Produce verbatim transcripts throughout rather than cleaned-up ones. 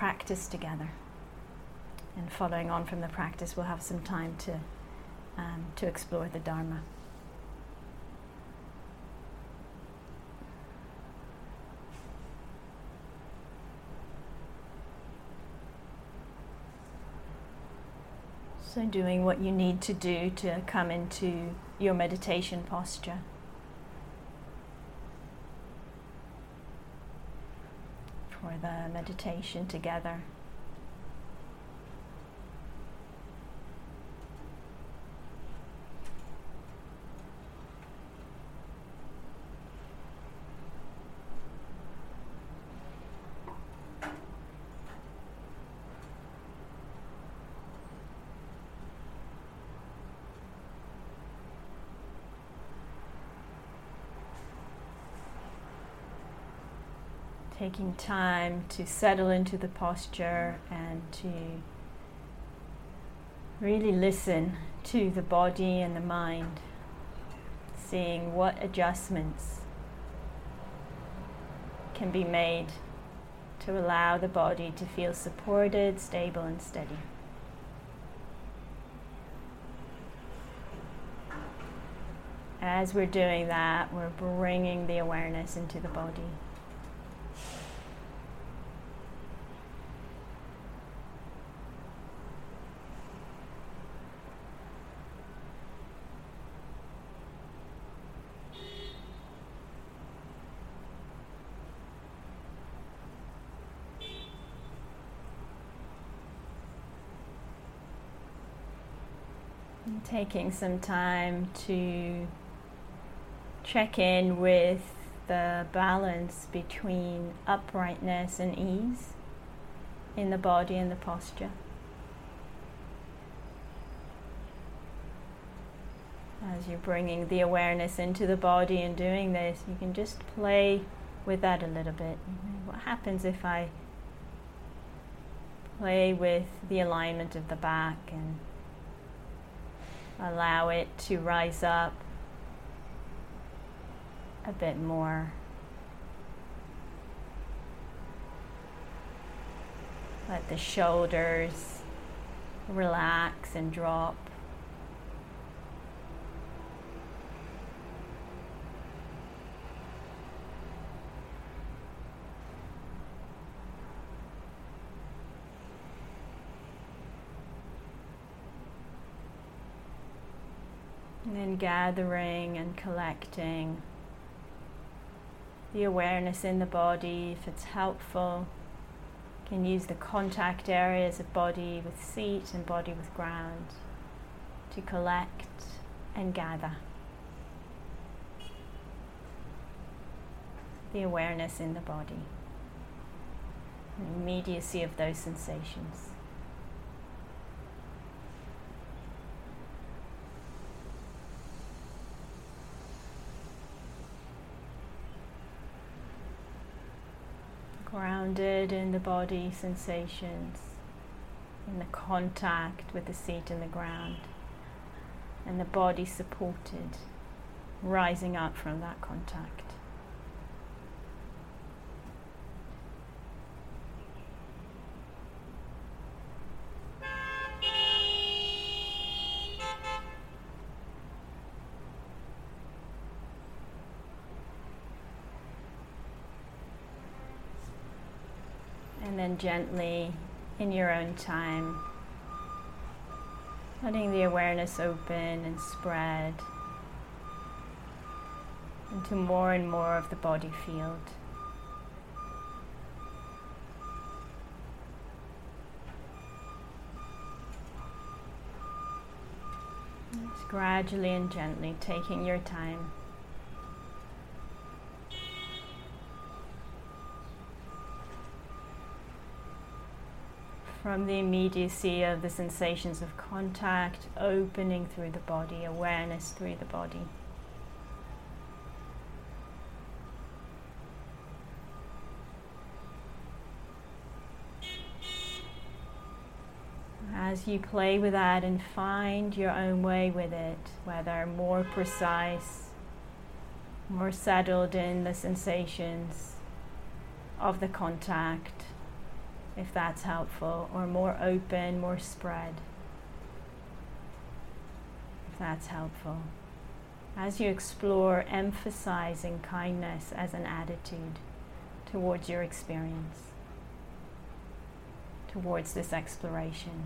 practice together. And following on from the practice, we'll have some time to um, to explore the Dharma. So doing what you need to do to come into your meditation posture. For the meditation together. Taking time to settle into the posture and to really listen to the body and the mind, seeing what adjustments can be made to allow the body to feel supported, stable, and steady. As we're doing that, we're bringing the awareness into the body. And taking some time to check in with the balance between uprightness and ease in the body and the posture. As you're bringing the awareness into the body and doing this, you can just play with that a little bit. What happens if I play with the alignment of the back and allow it to rise up a bit more. Let the shoulders relax and drop. And then gathering and collecting the awareness in the body. If it's helpful, you can use the contact areas of body with seat and body with ground to collect and gather the awareness in the body, the immediacy of those sensations. Grounded in the body sensations, in the contact with the seat and the ground, and the body supported, rising up from that contact. And then gently, in your own time, letting the awareness open and spread into more and more of the body field. Just gradually and gently taking your time. From the immediacy of the sensations of contact, opening through the body, awareness through the body. As you play with that and find your own way with it, whether more precise, more settled in the sensations of the contact, if that's helpful, or more open, more spread, if that's helpful. As you explore, emphasizing kindness as an attitude towards your experience, towards this exploration.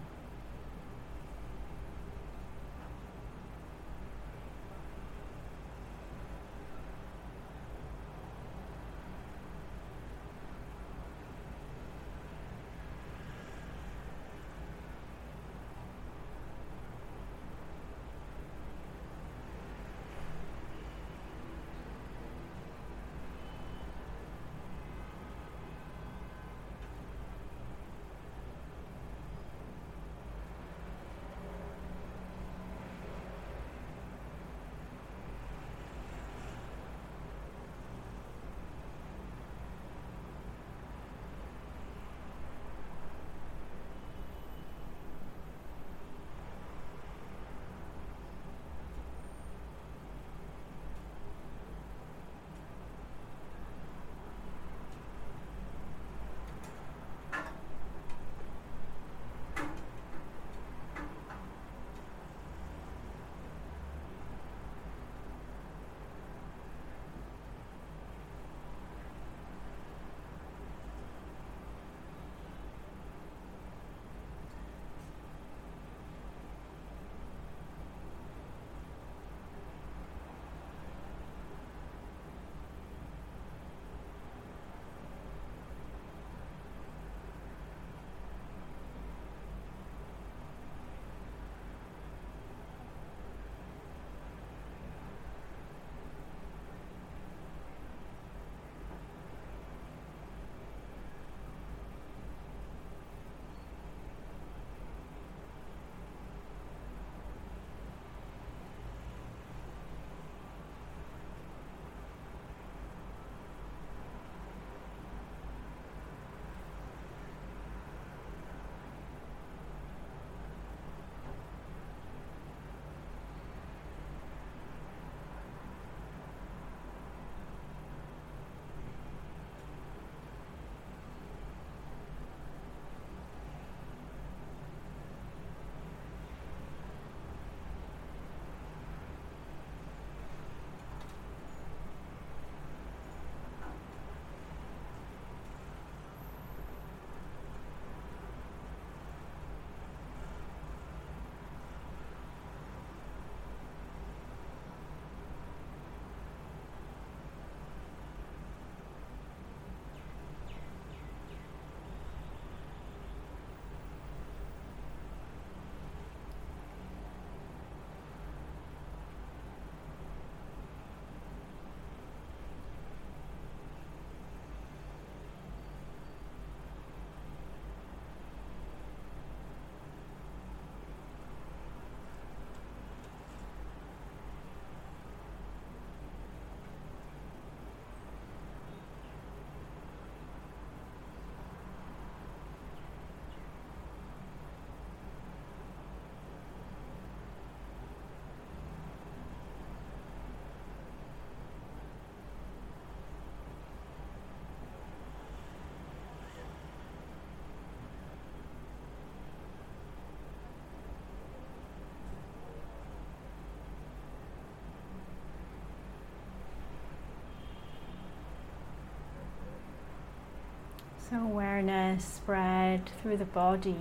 So awareness spread through the body.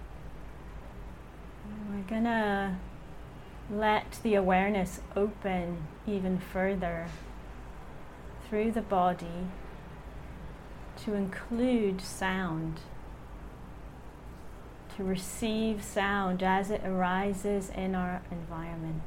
And we're gonna let the awareness open even further through the body to include sound, to receive sound as it arises in our environment.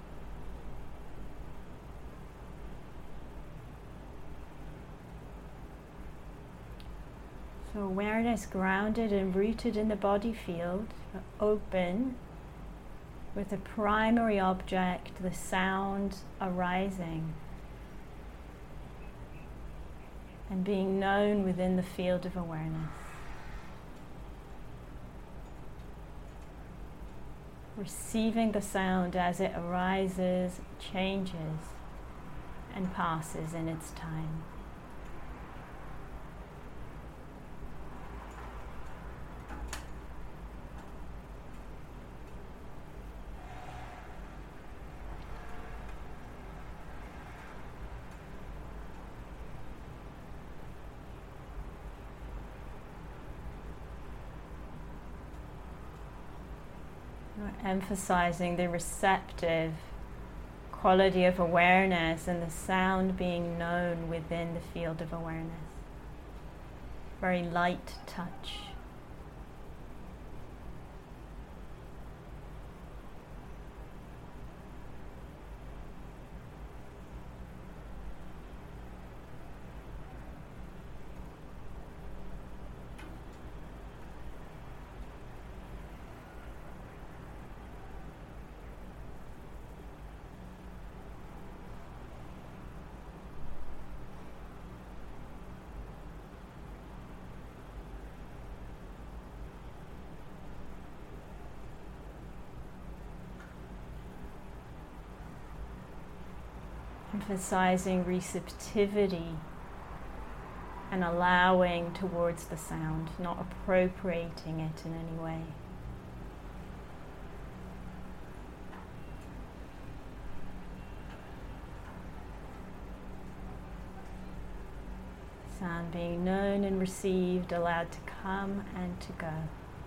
So awareness grounded and rooted in the body field, open, with the primary object, the sound arising and being known within the field of awareness. Receiving the sound as it arises, changes, and passes in its time. We're emphasizing the receptive quality of awareness and the sound being known within the field of awareness. Very light touch. Emphasizing receptivity and allowing towards the sound, not appropriating it in any way. Sound being known and received, allowed to come and to go.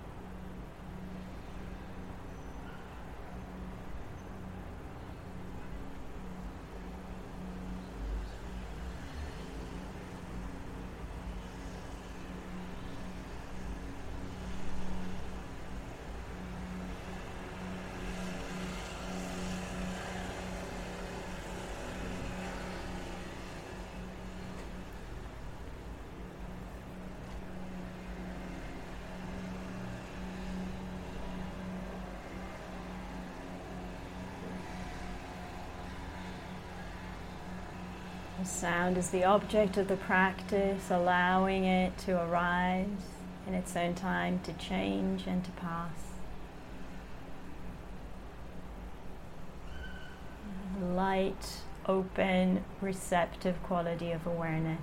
The sound is the object of the practice, allowing it to arise in its own time, to change and to pass. Light, open, receptive quality of awareness.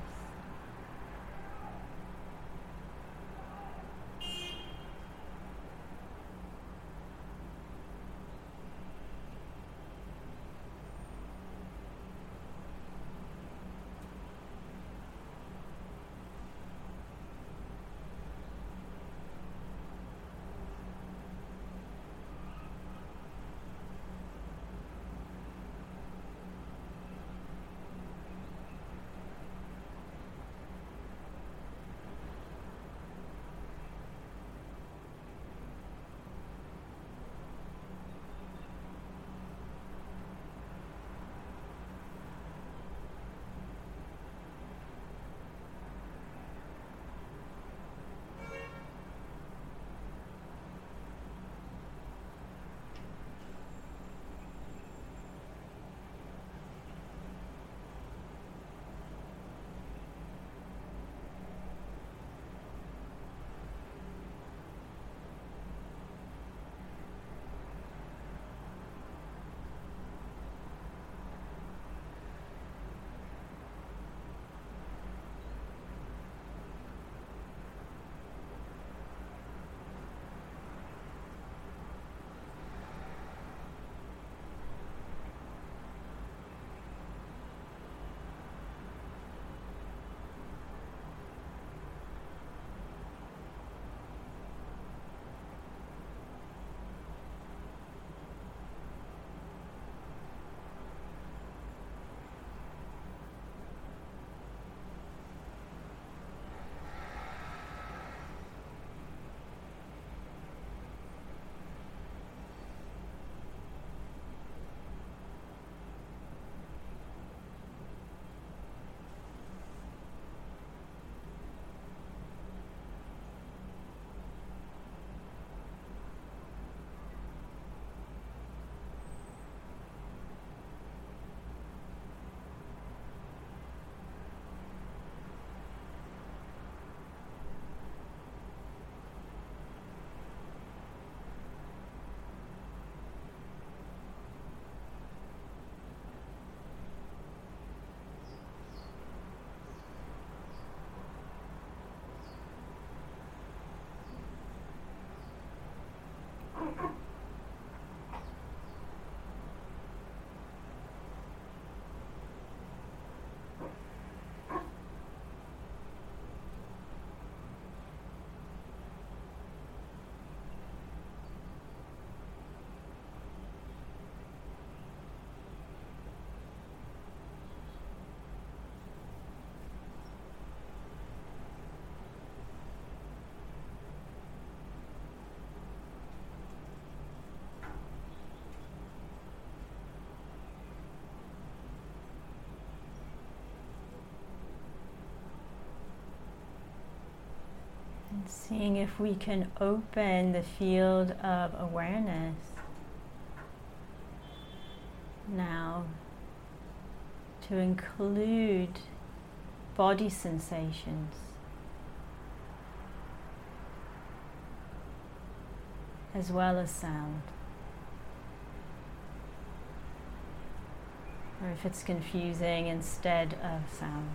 Seeing if we can open the field of awareness now to include body sensations as well as sound. Or if it's confusing, instead of sound.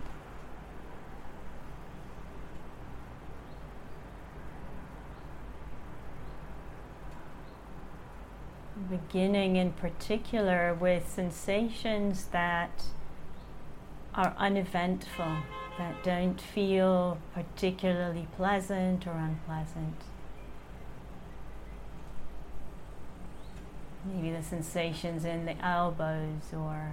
Beginning in particular with sensations that are uneventful, that don't feel particularly pleasant or unpleasant. Maybe the sensations in the elbows or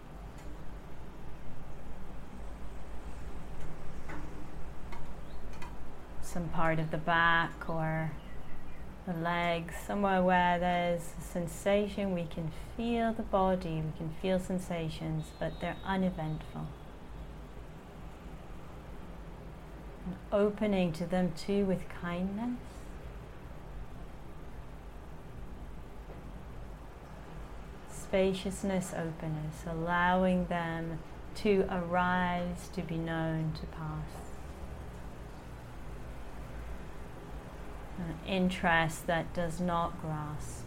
some part of the back or the legs, somewhere where there's a sensation. We can feel the body, we can feel sensations, but they're uneventful. And opening to them too with kindness. Spaciousness, openness, allowing them to arise, to be known, to pass. An interest that does not grasp.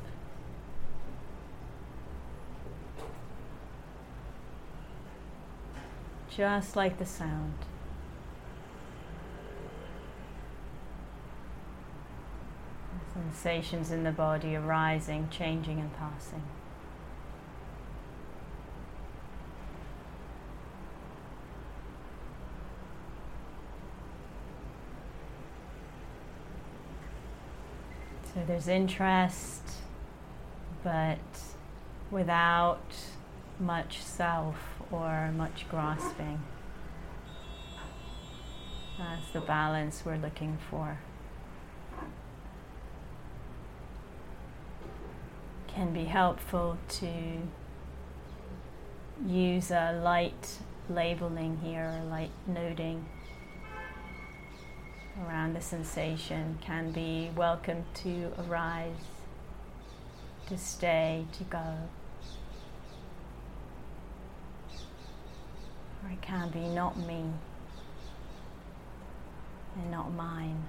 Just like the sound. Sensations in the body arising, changing and passing. So there's interest, but without much self or much grasping. That's the balance we're looking for. Can be helpful to use a light labeling here, or light noting around the sensation. Can be welcome to arise, to stay, to go. Or it can be not me and not mine.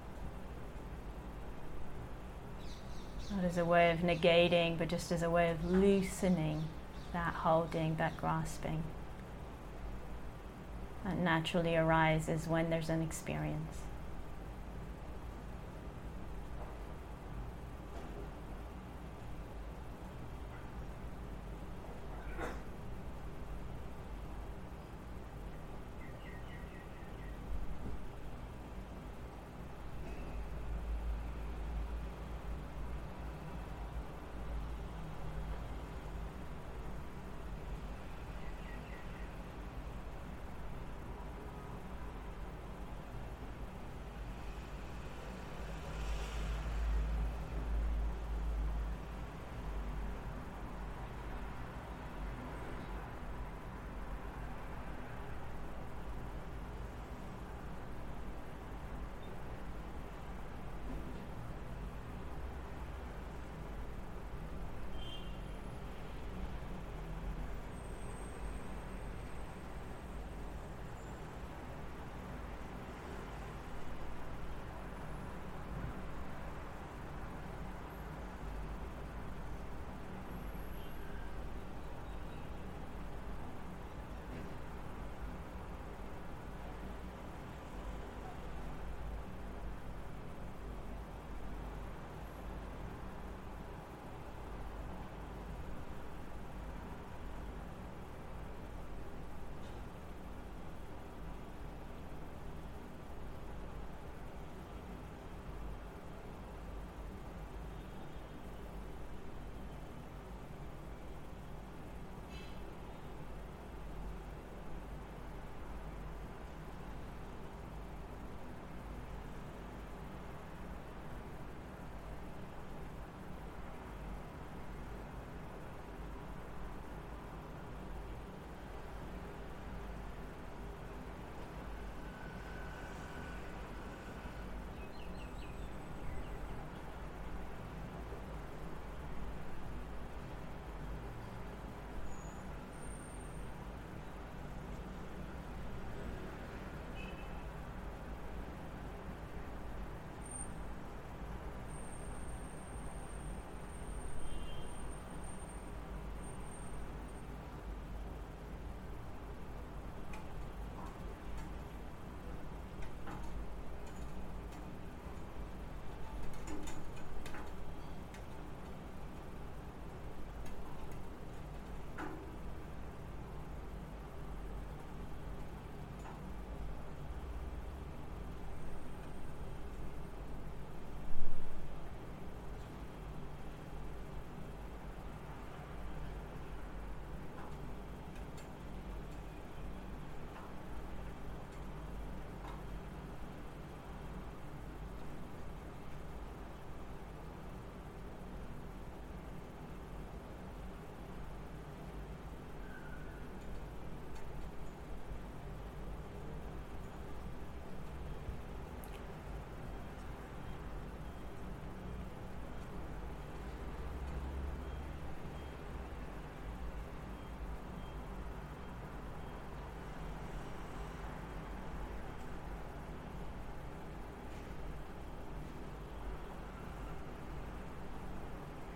Not as a way of negating, but just as a way of loosening that holding, that grasping. That naturally arises when there's an experience.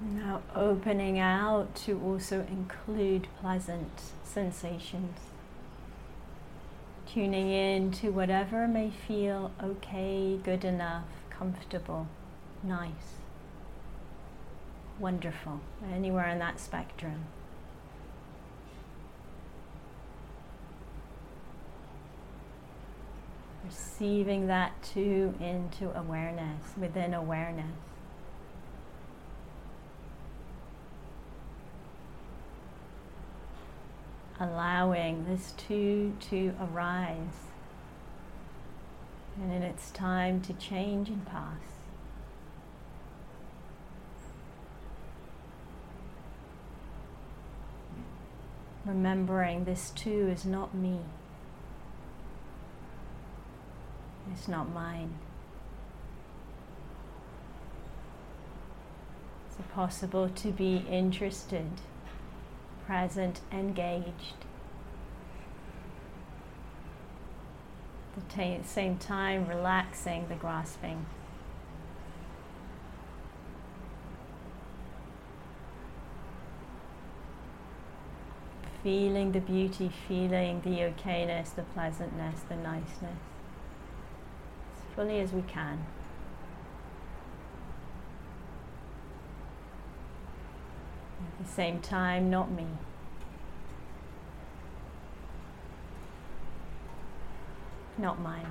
Now opening out to also include pleasant sensations. Tuning in to whatever may feel okay, good enough, comfortable, nice, wonderful, anywhere in that spectrum. Receiving that too into awareness, within awareness. Allowing this too to arise, and in its time to change and pass. Remembering this too is not me. It's not mine. Is it possible to be interested, present, engaged? At the ta- same time, relaxing the grasping. Feeling the beauty, feeling the okayness, the pleasantness, the niceness, as fully as we can. At the same time, not me. Not mine.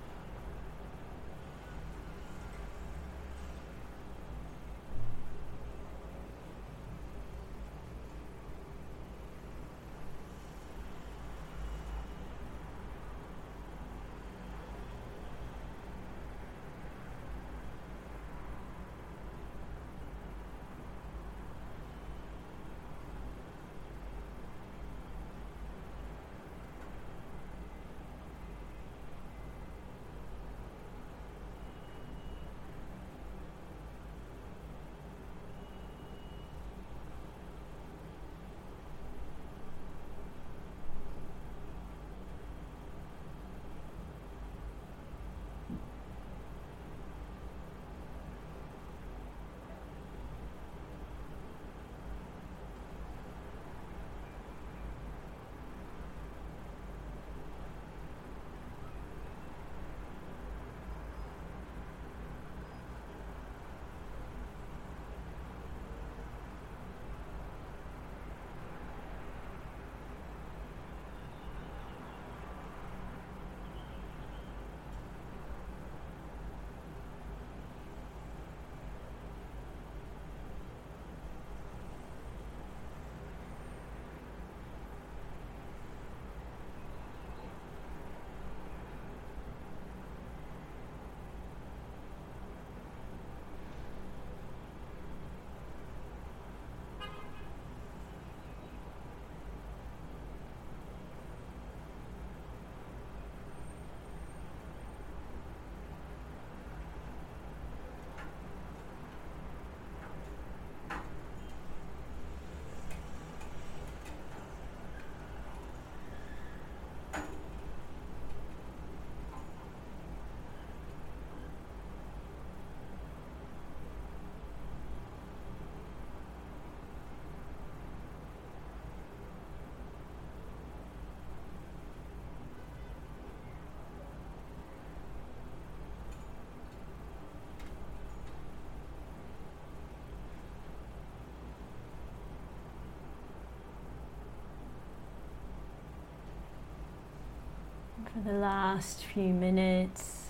For the last few minutes,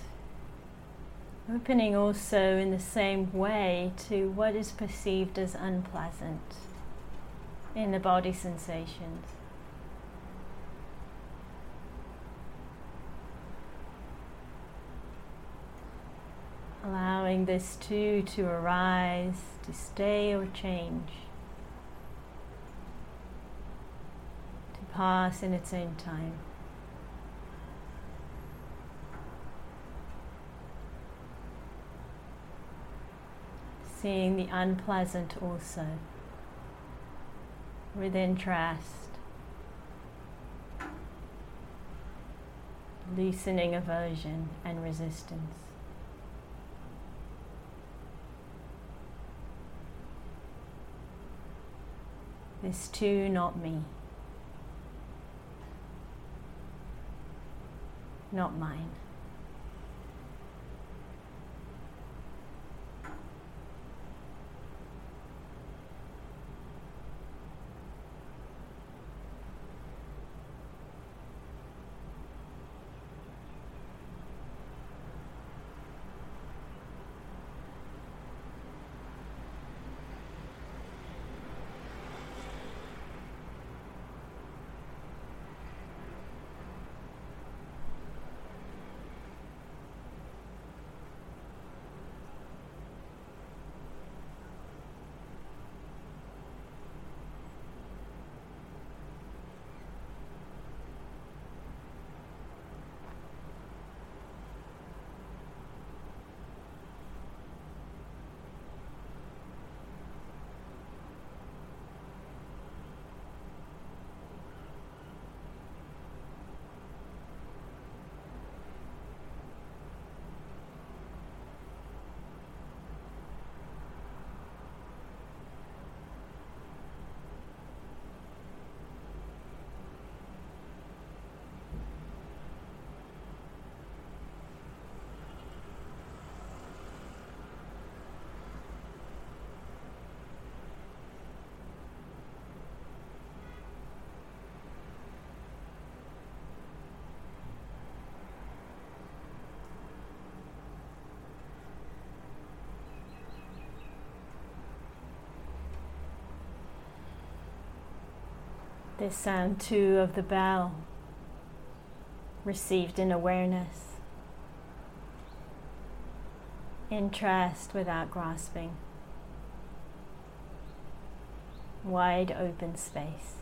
opening also in the same way to what is perceived as unpleasant in the body sensations. Allowing this too to arise, to stay or change, to pass in its own time. Seeing the unpleasant also, with interest, loosening aversion and resistance. This too, not me. Not mine. This sound too of the bell, received in awareness. Interest without grasping. Wide open space.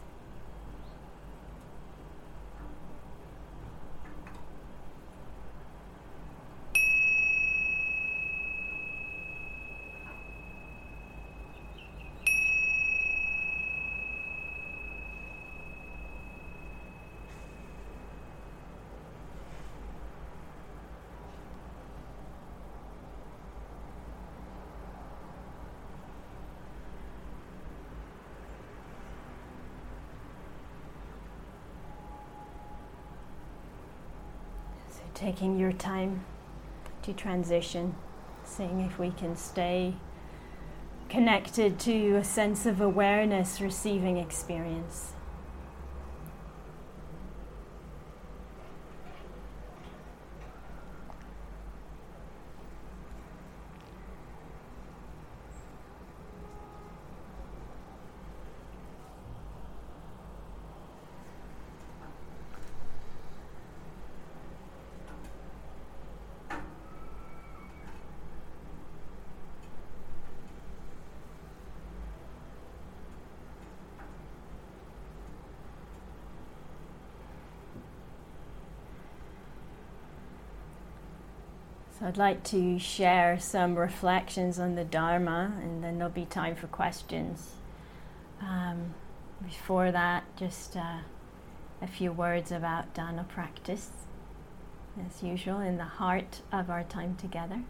Taking your time to transition, seeing if we can stay connected to a sense of awareness, receiving experience. So I'd like to share some reflections on the Dharma, and then there'll be time for questions. Um, before that, just uh, a few words about Dana practice, as usual, in the heart of our time together.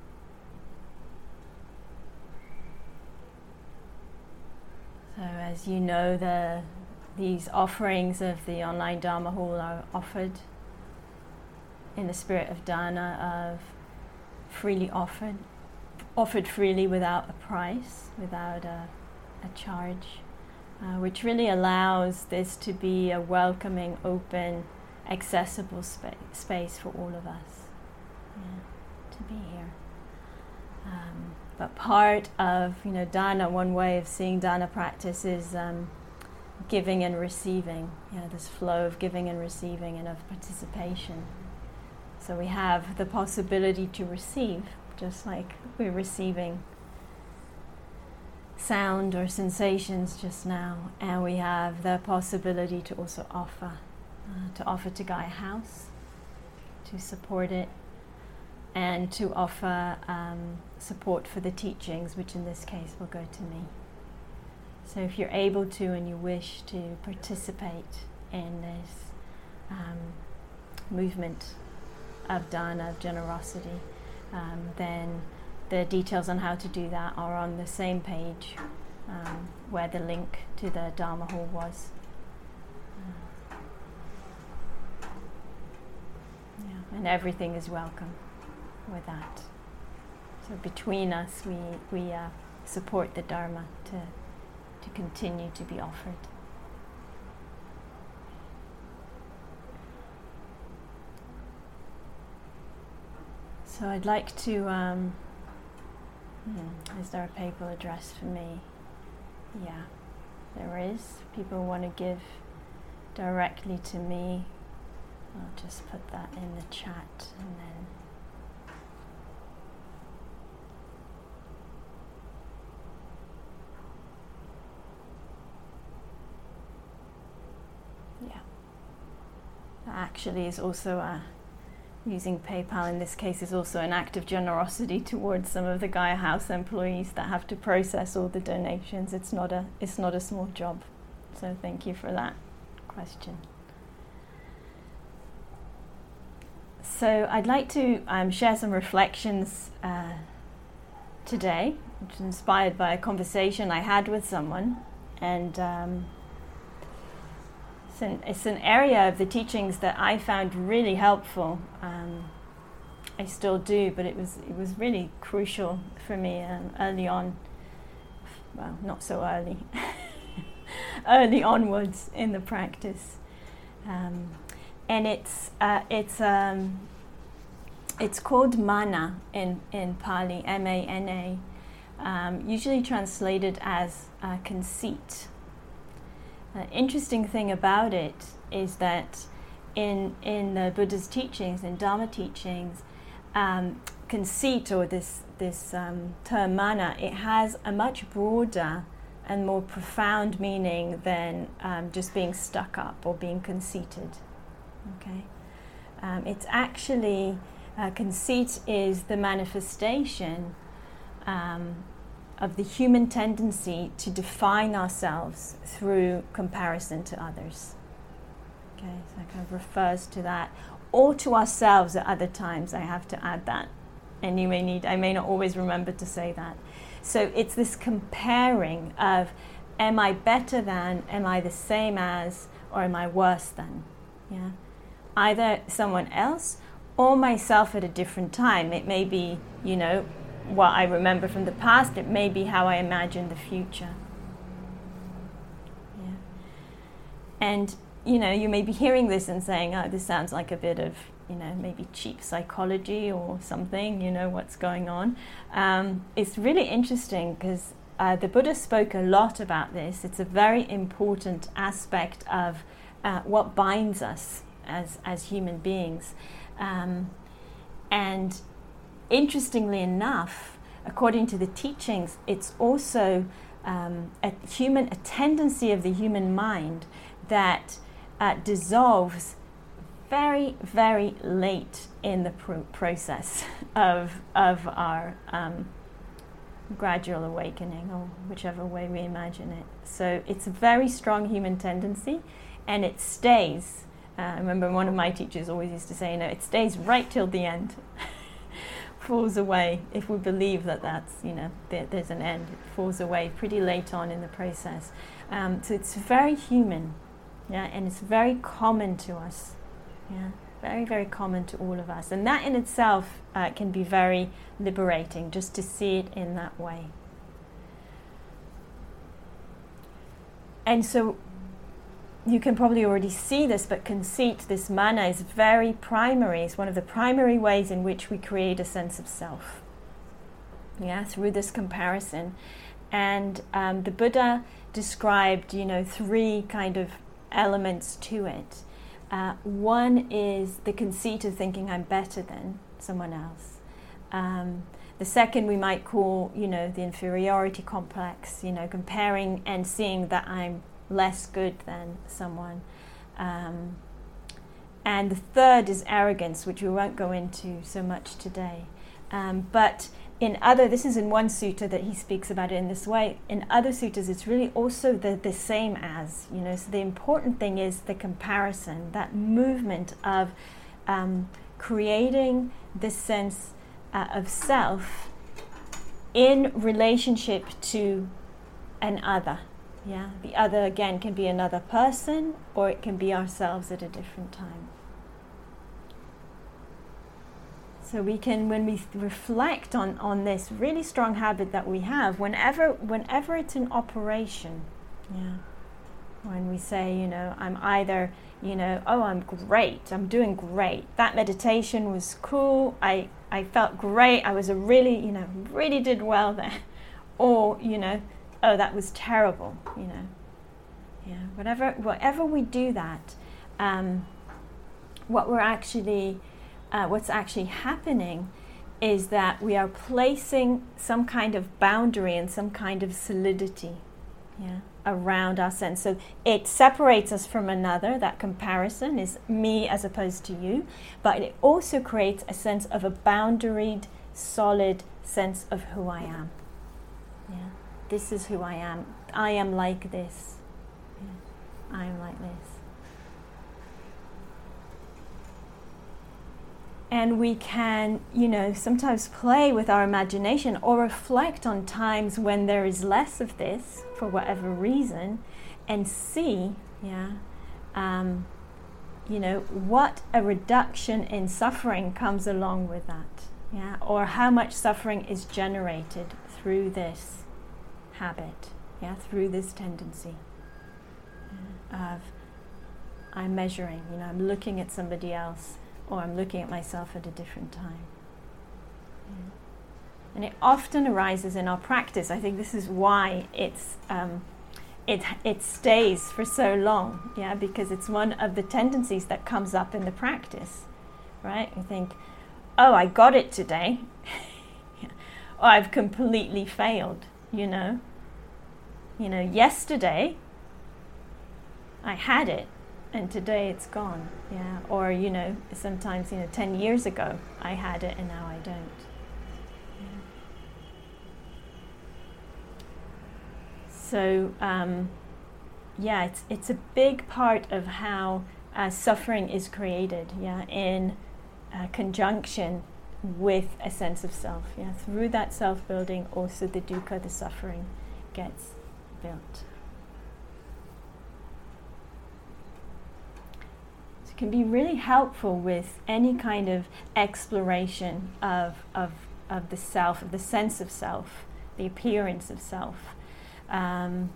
So as you know, the these offerings of the online Dharma Hall are offered in the spirit of Dana, of freely offered, offered freely without a price, without a, a charge, uh, which really allows this to be a welcoming, open, accessible spa- space for all of us, yeah, to be here. Um, but part of, you know, Dana, one way of seeing Dana practice is um, giving and receiving, you know, this flow of giving and receiving and of participation. So we have the possibility to receive, just like we're receiving sound or sensations just now, and we have the possibility to also offer, uh, to offer to Gaia House, to support it, and to offer um, support for the teachings, which in this case will go to me. So if you're able to and you wish to participate in this um, movement of Dana, of generosity, um, then the details on how to do that are on the same page um, where the link to the Dharma hall was. Uh, yeah, and everything is welcome with that. So between us, we we uh, support the Dharma to to continue to be offered. So I'd like to, um, hmm, is there a PayPal address for me? Yeah, there is. People want to give directly to me. I'll just put that in the chat and then yeah. That actually is also a using PayPal in this case is also an act of generosity towards some of the Gaia House employees that have to process all the donations. It's not a it's not a small job. So thank you for that question. So I'd like to um, share some reflections uh, today, which is inspired by a conversation I had with someone, and um, It's an, it's an area of the teachings that I found really helpful. Um, I still do, but it was it was really crucial for me um, early on. Well, not so early. early onwards in the practice, um, and it's uh, it's um, it's called mana in in Pali, M A N A, um, usually translated as uh, conceit. The uh, interesting thing about it is that in in the Buddha's teachings, in Dharma teachings, um, conceit, or this this um, term mana, it has a much broader and more profound meaning than um, just being stuck up or being conceited. Okay, um, it's actually uh, conceit is the manifestation Um, of the human tendency to define ourselves through comparison to others. Okay, so it kind of refers to that, or to ourselves at other times. I have to add that, and you may need, I may not always remember to say that. So it's this comparing of, am I better than, am I the same as, or am I worse than? Yeah, either someone else or myself at a different time. It may be, you know, what I remember from the past, it may be how I imagine the future. Yeah. And, you know, you may be hearing this and saying, oh, this sounds like a bit of, you know, maybe cheap psychology or something, you know, what's going on. Um, it's really interesting because uh, the Buddha spoke a lot about this. It's a very important aspect of uh, what binds us as, as human beings. Um, and Interestingly enough, according to the teachings, it's also um, a human, a tendency of the human mind that uh, dissolves very, very late in the pro- process of of our um, gradual awakening, or whichever way we imagine it. So it's a very strong human tendency, and it stays. Uh, I remember one of my teachers always used to say, you know, it stays right till the end. Falls away if we believe that that's, you know, there, there's an end. It falls away pretty late on in the process. Um, so it's very human, yeah, and it's very common to us, yeah, very, very common to all of us. And that in itself uh, can be very liberating, just to see it in that way. And so you can probably already see this, but conceit, this mana, is very primary. It's one of the primary ways in which we create a sense of self. Yeah, through this comparison. And um, the Buddha described, you know, three kind of elements to it. Uh, one is the conceit of thinking I'm better than someone else. Um, the second we might call, you know, the inferiority complex, you know, comparing and seeing that I'm less good than someone. Um, and the third is arrogance, which we won't go into so much today. Um, but in other, this is in one sutta that he speaks about it in this way. In other suttas, it's really also the, the same as, you know, so the important thing is the comparison, that movement of um, creating this sense uh, of self in relationship to an other. Yeah, the other again can be another person, or it can be ourselves at a different time. So we can, when we th- reflect on, on this really strong habit that we have, whenever whenever it's in operation, yeah, when we say, you know, I'm either, you know, oh, I'm great, I'm doing great, that meditation was cool, I, I felt great, I was a really, you know, really did well there, or, you know, oh, that was terrible, you know, yeah, whatever, whatever we do that, um, what we're actually, uh, what's actually happening is that we are placing some kind of boundary and some kind of solidity, yeah, around our sense. So it separates us from another. That comparison is me as opposed to you, but it also creates a sense of a boundaried, solid sense of who I am. Yeah, this is who I am. I am like this. Yeah. I am like this. And we can, you know, sometimes play with our imagination or reflect on times when there is less of this, for whatever reason, and see, yeah, um, you know, what a reduction in suffering comes along with that, yeah, or how much suffering is generated through this habit, yeah, through this tendency yeah, of I'm measuring, you know, I'm looking at somebody else, or I'm looking at myself at a different time. Yeah. And it often arises in our practice. I think this is why it's um, it it stays for so long, yeah, because it's one of the tendencies that comes up in the practice, right? You think, oh, I got it today, yeah. Or I've completely failed, you know. You know, yesterday I had it, and today it's gone, yeah. Or, you know, sometimes, you know, ten years ago I had it and now I don't. Yeah. So, um, yeah, it's it's a big part of how uh, suffering is created, yeah, in uh, conjunction with a sense of self, yeah. Through that self-building, also the dukkha, the suffering, gets built. Can be really helpful with any kind of exploration of, of, of the self, of the sense of self, the appearance of self. Um,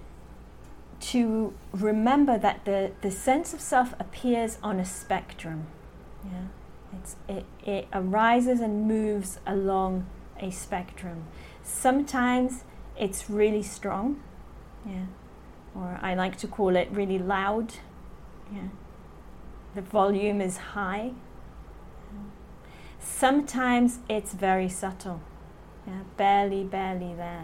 to remember that the, the sense of self appears on a spectrum. Yeah? It's, it, it arises and moves along a spectrum. Sometimes it's really strong, yeah, or I like to call it really loud, yeah. The volume is high. Sometimes it's very subtle, yeah, barely, barely there.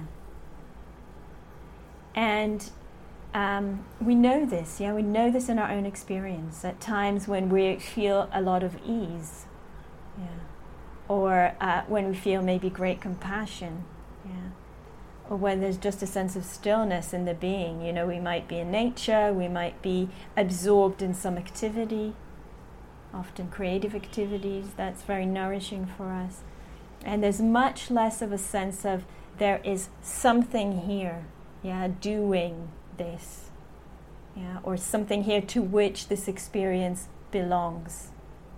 And um, we know this, yeah, we know this in our own experience. At times when we feel a lot of ease, yeah, or uh, when we feel maybe great compassion, yeah, or when there's just a sense of stillness in the being. You know, we might be in nature, we might be absorbed in some activity, often creative activities, that's very nourishing for us. And there's much less of a sense of there is something here, yeah, doing this, yeah, or something here to which this experience belongs.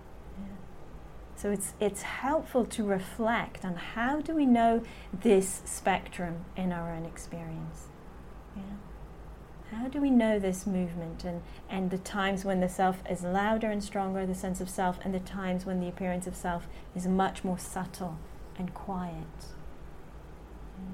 So it's it's helpful to reflect on how do we know this spectrum in our own experience. Yeah? How do we know this movement and, and the times when the self is louder and stronger, the sense of self, and the times when the appearance of self is much more subtle and quiet. Yeah.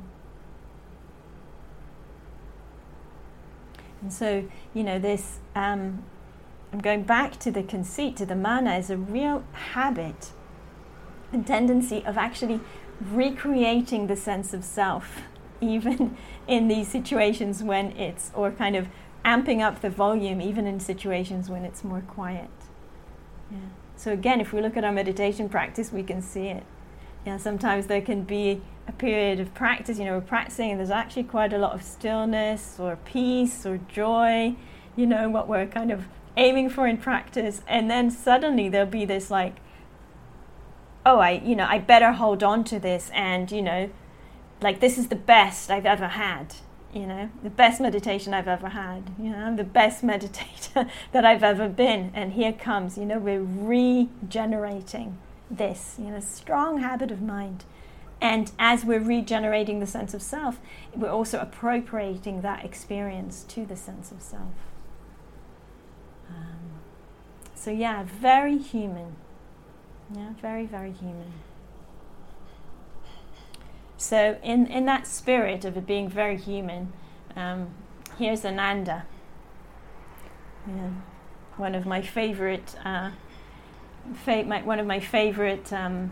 And so, you know, this, um, I'm going back to the conceit, to the mana, is a real habit and tendency of actually recreating the sense of self, even in these situations when it's, or kind of amping up the volume, even in situations when it's more quiet. Yeah. So again, if we look at our meditation practice, we can see it. Yeah, sometimes there can be a period of practice, you know, we're practicing and there's actually quite a lot of stillness or peace or joy, you know, what we're kind of aiming for in practice, and then suddenly there'll be this like, oh, I, you know, I better hold on to this, and, you know, like this is the best I've ever had, you know, the best meditation I've ever had. You know, I'm the best meditator that I've ever been. And here comes, you know, we're regenerating this, you know, strong habit of mind. And as we're regenerating the sense of self, we're also appropriating that experience to the sense of self. Um, so yeah, very human. Yeah, very, very human. So in, in that spirit of it being very human, um, here's Ananda. Yeah, one of my favorite, uh, fa- my, one of my favorite, um,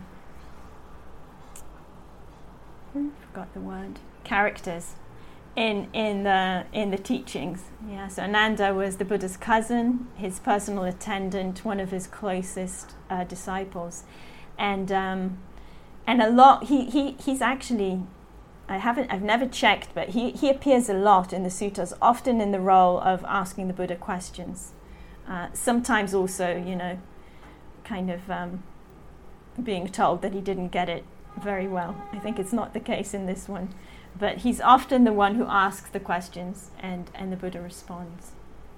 I forgot the word, characters in in the in the teachings. Yeah, so Ananda was the Buddha's cousin, his personal attendant, one of his closest uh, disciples, and um, and a lot. He, he he's actually, I haven't I've never checked, but he he appears a lot in the suttas, often in the role of asking the Buddha questions. Uh, sometimes also, you know, kind of um, being told that he didn't get it very well. I think it's not the case in this one, but he's often the one who asks the questions and, and the Buddha responds.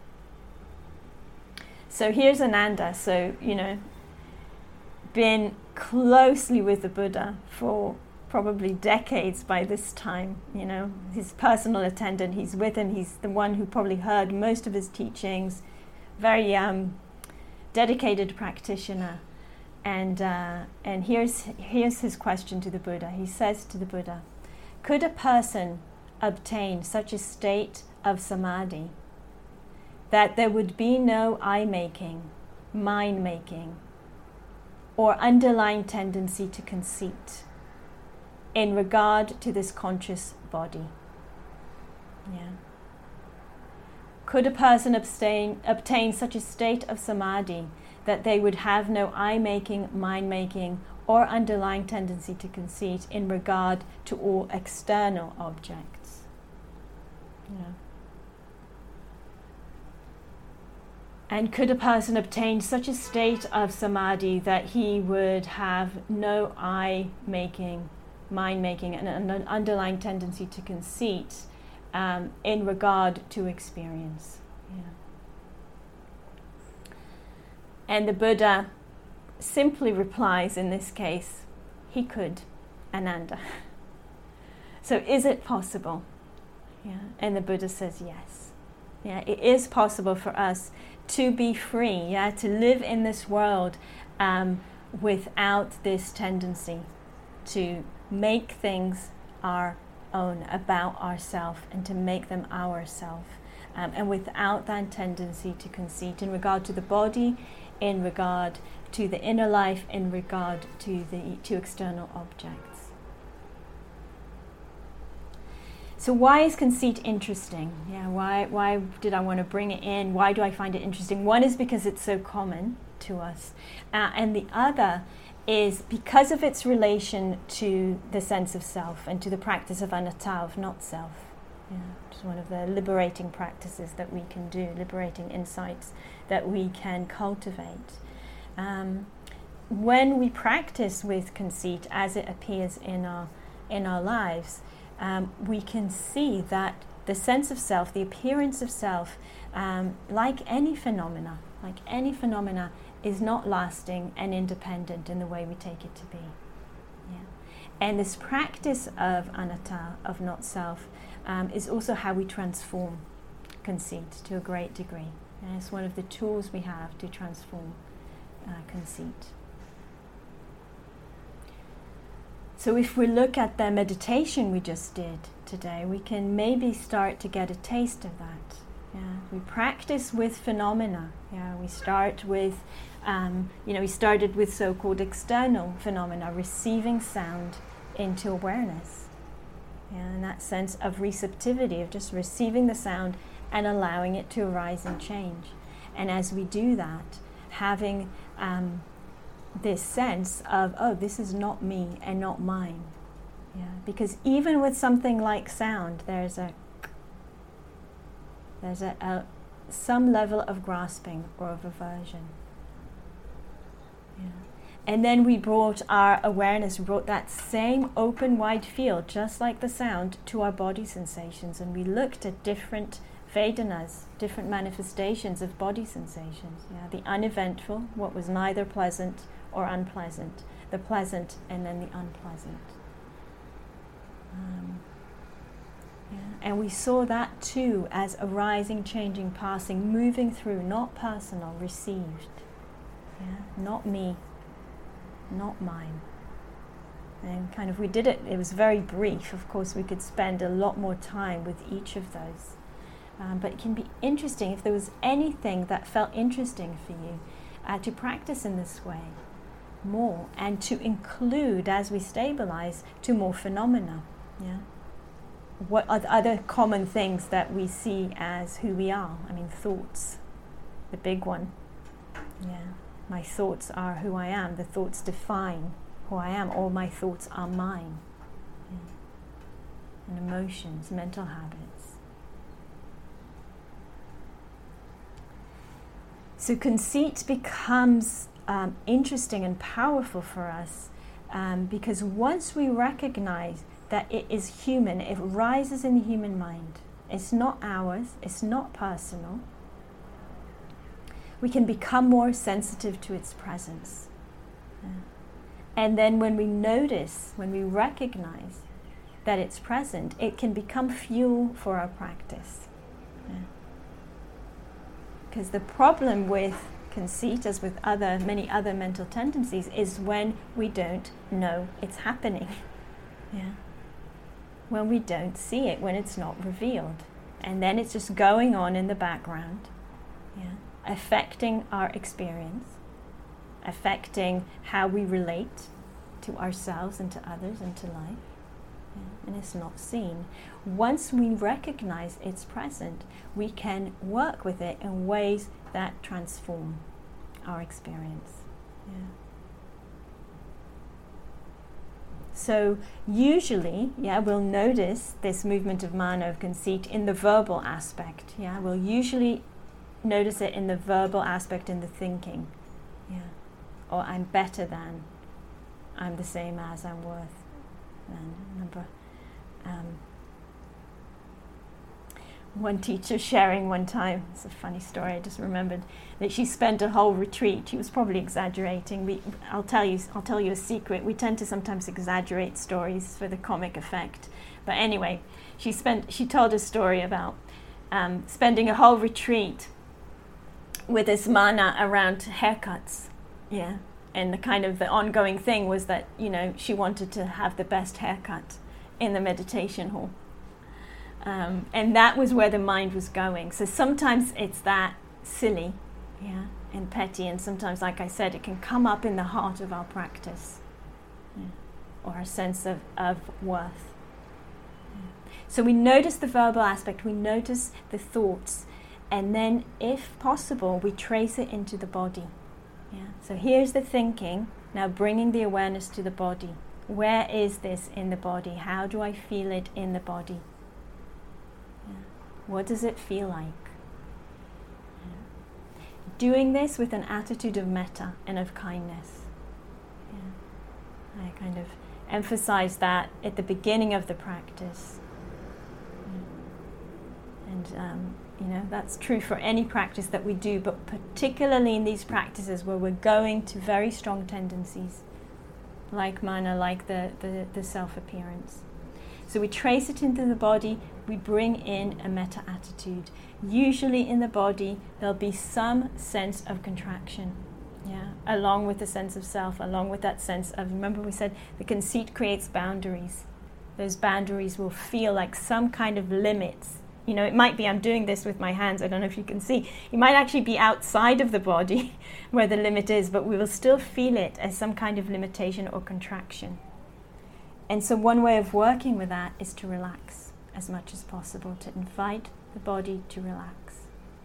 So here's Ananda, so, you know, been closely with the Buddha for probably decades by this time, you know, his personal attendant, he's with him, he's the one who probably heard most of his teachings, very um, dedicated practitioner. And uh, and here's here's his question to the Buddha. He says to the Buddha, could a person obtain such a state of samadhi that there would be no I-making, mind-making, or underlying tendency to conceit in regard to this conscious body? Yeah. Could a person abstain, obtain such a state of samadhi that they would have no I-making, mind-making, or underlying tendency to conceit in regard to all external objects? Yeah. And could a person obtain such a state of samadhi that he would have no I-making, mind-making, and an underlying tendency to conceit um, in regard to experience? Yeah. And the Buddha simply replies in this case, he could, Ananda. So is it possible? Yeah. And the Buddha says yes. Yeah, it is possible for us to be free, yeah, to live in this world um, without this tendency to make things our own, about ourself, and to make them ourself, um, and without that tendency to conceit in regard to the body, in regard to the inner life, in regard to the to external objects. So why is conceit interesting? Yeah, why why did I want to bring it in? Why do I find it interesting? One is because it's so common to us, uh, and the other is because of its relation to the sense of self and to the practice of anatta, of not self. Yeah, it's one of the liberating practices that we can do, liberating insights that we can cultivate. Um, when we practice with conceit as it appears in our in our lives, um, we can see that the sense of self, the appearance of self, um, like any phenomena, like any phenomena, is not lasting and independent in the way we take it to be. Yeah. And this practice of anatta, of not self, um, is also how we transform conceit to a great degree. And it's one of the tools we have to transform uh, conceit. So if we look at the meditation we just did today, we can maybe start to get a taste of that. Yeah, we practice with phenomena. Yeah, we start with, um, you know, we started with so-called external phenomena, receiving sound into awareness. Yeah, in that sense of receptivity, of just receiving the sound and allowing it to arise and change. And as we do that, having um, this sense of, oh, this is not me and not mine. Yeah, because even with something like sound, there's a there's a, a some level of grasping or of aversion. Yeah. And then we brought our awareness, we brought that same open, wide field, just like the sound, to our body sensations. And we looked at different Vedanas, different manifestations of body sensations. Yeah, the uneventful, what was neither pleasant or unpleasant, the pleasant and then the unpleasant. Um, yeah. And we saw that too as arising, changing, passing, moving through, not personal, received. Yeah, not me, not mine. And kind of we did it, it was very brief. Of course, we could spend a lot more time with each of those. Um, but it can be interesting if there was anything that felt interesting for you uh, to practice in this way more, and to include, as we stabilize, to more phenomena. Yeah. What are the other common things that we see as who we are? I mean, thoughts, the big one. Yeah. My thoughts are who I am. The thoughts define who I am. All my thoughts are mine. Yeah. And emotions, mental habits. So conceit becomes um, interesting and powerful for us um, because once we recognize that it is human, it rises in the human mind. It's not ours, it's not personal. We can become more sensitive to its presence. Yeah. And then when we notice, when we recognize that it's present, it can become fuel for our practice. Yeah. Because the problem with conceit, as with other many other mental tendencies, is when we don't know it's happening. Yeah. When we don't see it, when it's not revealed. And then it's just going on in the background, yeah, affecting our experience, affecting how we relate to ourselves and to others and to life. Yeah. And it's not seen. Once we recognize it's present, we can work with it in ways that transform our experience. Yeah. So usually, yeah, we'll notice this movement of mana, of conceit, in the verbal aspect. Yeah, we'll usually notice it in the verbal aspect, in the thinking. Yeah, or I'm better than, I'm the same as, I'm worth. And remember, um, one teacher sharing one time, it's a funny story, I just remembered, that she spent a whole retreat. She was probably exaggerating. We, I'll tell you, I'll tell you a secret. We tend to sometimes exaggerate stories for the comic effect. But anyway, she spent. She told a story about um, spending a whole retreat with this mana around haircuts. Yeah, and the kind of the ongoing thing was that, you know, she wanted to have the best haircut in the meditation hall. Um, and that was where the mind was going. So sometimes it's that silly, yeah, and petty, and sometimes, like I said, it can come up in the heart of our practice, yeah, or our sense of, of worth. Yeah. So we notice the verbal aspect, we notice the thoughts, and then, if possible, we trace it into the body. Yeah. So here's the thinking, now bringing the awareness to the body. Where is this in the body? How do I feel it in the body? What does it feel like? Yeah. Doing this with an attitude of metta and of kindness. Yeah. I kind of emphasize that at the beginning of the practice. Yeah. And, um, you know, that's true for any practice that we do, but particularly in these practices where we're going to very strong tendencies, like mana, like the, the, the self-appearance. So we trace it into the body, we bring in a metta attitude. Usually in the body, there'll be some sense of contraction, yeah, along with the sense of self, along with that sense of, remember we said the conceit creates boundaries. Those boundaries will feel like some kind of limits. You know, it might be I'm doing this with my hands, I don't know if you can see. It might actually be outside of the body where the limit is, but we will still feel it as some kind of limitation or contraction. And so one way of working with that is to relax as much as possible, to invite the body to relax.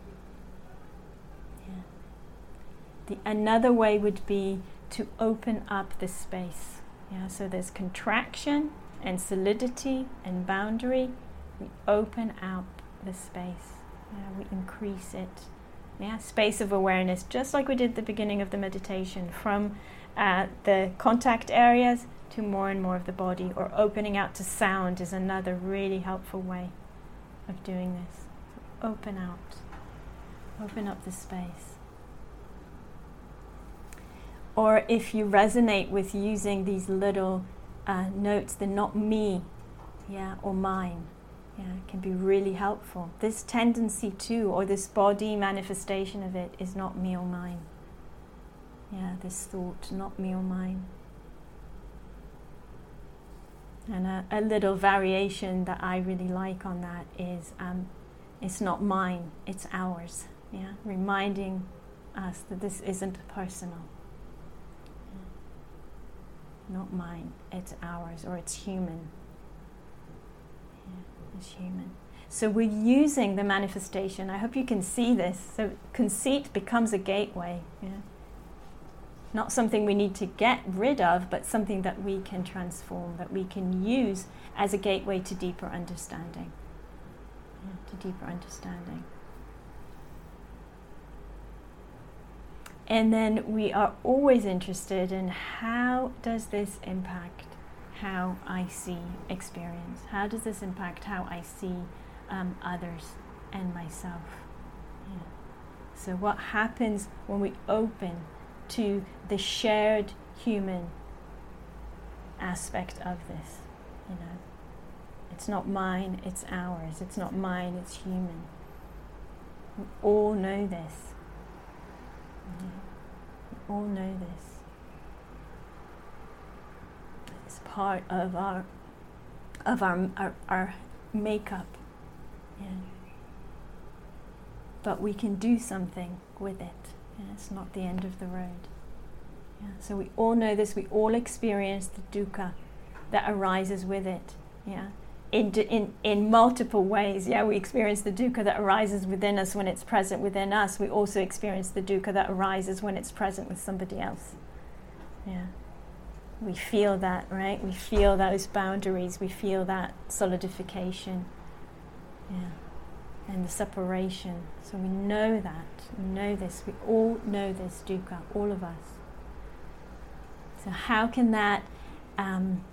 Yeah. The, another way would be to open up the space. Yeah, so there's contraction and solidity and boundary. We open up the space. Yeah, we increase it. Yeah, space of awareness, just like we did at the beginning of the meditation, from uh, the contact areas to more and more of the body, or opening out to sound is another really helpful way of doing this. So open out, open up the space. Or if you resonate with using these little uh, notes, they're not me, yeah, or mine. Yeah, it can be really helpful. This tendency to, or this body manifestation of it, is not me or mine. Yeah, this thought, not me or mine. And a, a little variation that I really like on that is, um, it's not mine, it's ours. Yeah, reminding us that this isn't personal. Yeah. Not mine, it's ours, or it's human. Yeah, it's human. So we're using the manifestation. I hope you can see this. So conceit becomes a gateway. Yeah. Not something we need to get rid of, but something that we can transform, that we can use as a gateway to deeper understanding. Yeah, to deeper understanding. And then we are always interested in, how does this impact how I see experience? How does this impact how I see um, others and myself? Yeah. So what happens when we open to the shared human aspect of this? You know, it's not mine, it's ours. It's not mine, it's human. We all know this. Yeah. We all know this. It's part of our of our our, our makeup. Yeah. But we can do something with it. Yeah, it's not the end of the road. Yeah, so we all know this. We all experience the dukkha that arises with it. Yeah, in in in multiple ways. Yeah, we experience the dukkha that arises within us when it's present within us. We also experience the dukkha that arises when it's present with somebody else. Yeah, we feel that, right? We feel those boundaries. We feel that solidification. Yeah. And the separation. So we know that, we know this, we all know this dukkha, all of us. So how can that um,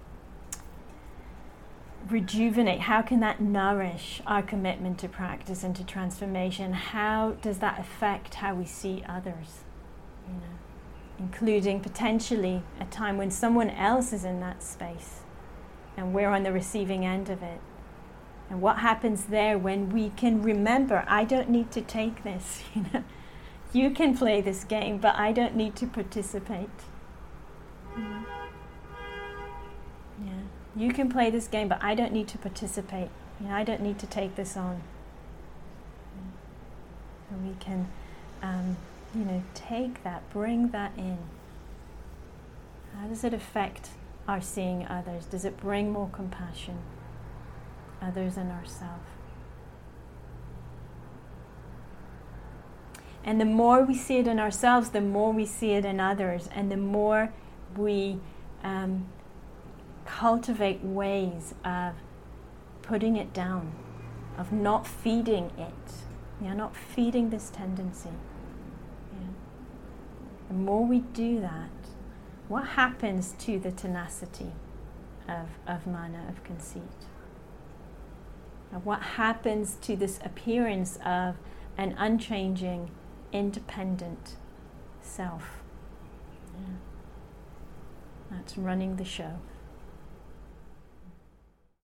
rejuvenate, how can that nourish our commitment to practice and to transformation? How does that affect how we see others? You know, including potentially a time when someone else is in that space and we're on the receiving end of it. And what happens there when we can remember, I don't need to take this, you know. You can play this game, but I don't need to participate. Mm. Yeah. You can play this game, but I don't need to participate. You know, I don't need to take this on. So we can, um, you know, take that, bring that in. How does it affect our seeing others? Does it bring more compassion? Others and ourselves. And the more we see it in ourselves, the more we see it in others, and the more we um, cultivate ways of putting it down, of not feeding it. Yeah, not feeding this tendency. Yeah. The more we do that, what happens to the tenacity of, of mana, of conceit? And what happens to this appearance of an unchanging, independent self? Yeah. That's running the show.